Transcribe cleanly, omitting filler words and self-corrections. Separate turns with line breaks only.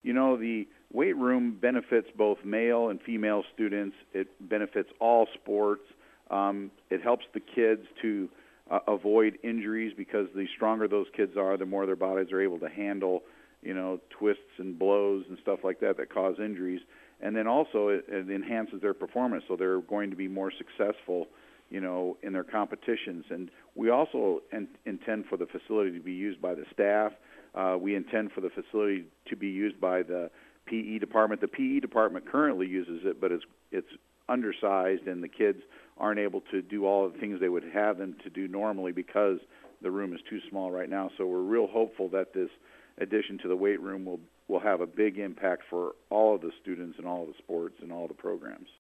The weight room benefits both male and female students. It benefits all sports. It helps the kids to avoid injuries, because the stronger those kids are, the more their bodies are able to handle, twists and blows and stuff like that cause injuries. And then also it enhances their performance, so they're going to be more successful, in their competitions. And we also intend for the facility to be used by the staff. We intend for the facility to be used by the PE department. The PE department currently uses it, but it's undersized, and the kids aren't able to do all of the things they would have them to do normally because the room is too small right now. So we're real hopeful that this addition to the weight room will have a big impact for all of the students and all of the sports and all the programs.